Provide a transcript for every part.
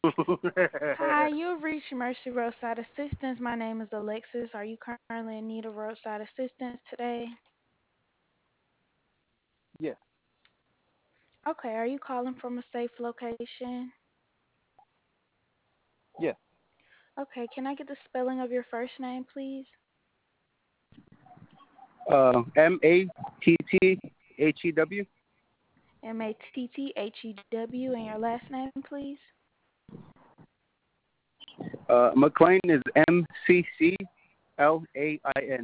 Hi, you've reached Mercy Roadside Assistance. My name is Alexis. Are you currently in need of roadside assistance today? Yes, Okay, are you calling from a safe location? yes. Okay, can I get the spelling of your first name, please? Mattthew. Mattthew, and your last name, please? McLean is McClain.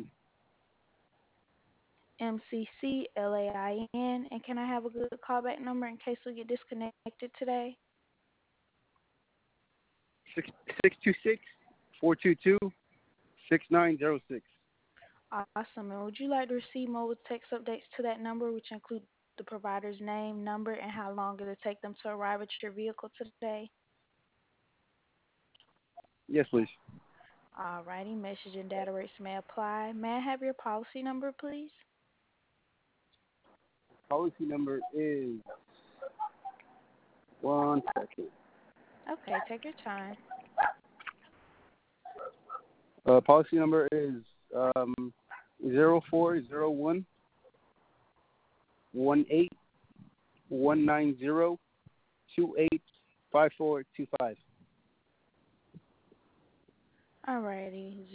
McClain. And can I have a good callback number in case we get disconnected today? 626 422 6906. Awesome. And would you like to receive mobile text updates to that number, which include the provider's name, number, and how long it'll take them to arrive at your vehicle today? Yes, please. Alrighty, message and data rates may apply. May I have your policy number, please? Policy number is 1 second. Okay, take your time. Policy number is 0401 Alrighty,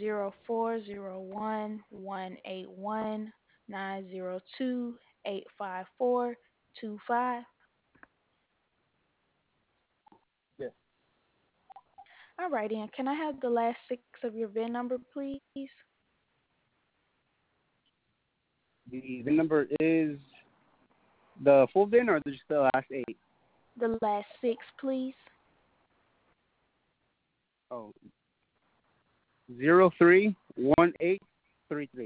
0401-181-902-85425. Yes. Alrighty, and can I have the last six of your VIN number, please? The VIN number is the full VIN or just the last eight? The last six, please. Oh, 031833.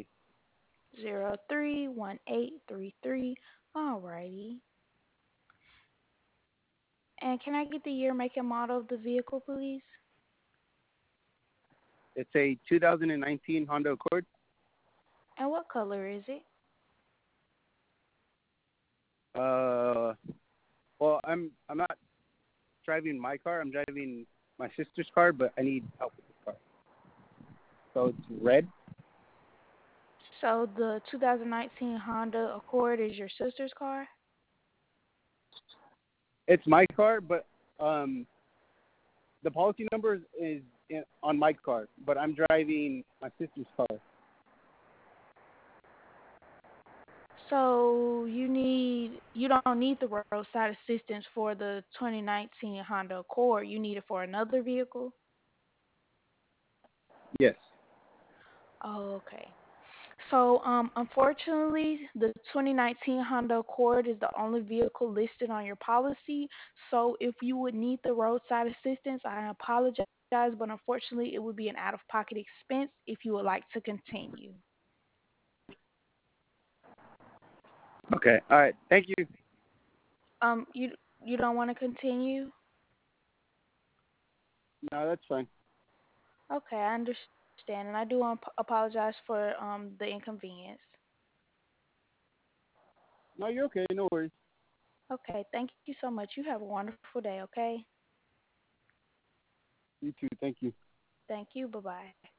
031833. Alrighty. And can I get the year, make, and model of the vehicle, please? It's a 2019 Honda Accord. And what color is it? Uh, well, I'm not driving my car. I'm driving my sister's car, but I need help with this car. So it's red. So the 2019 Honda Accord is your sister's car? It's my car, but the policy number is on my car, but I'm driving my sister's car. So you don't need the roadside assistance for the 2019 Honda Accord. You need it for another vehicle? Yes. Oh, okay. So, unfortunately, the 2019 Honda Accord is the only vehicle listed on your policy. So, if you would need the roadside assistance, I apologize, but unfortunately, it would be an out-of-pocket expense if you would like to continue. Okay. All right. Thank you. You don't want to continue? No, that's fine. Okay, I understand, and I do apologize for the inconvenience. No, you're okay. No worries. Okay, thank you so much. You have a wonderful day. Okay, You too. Thank you. thank you. Bye bye.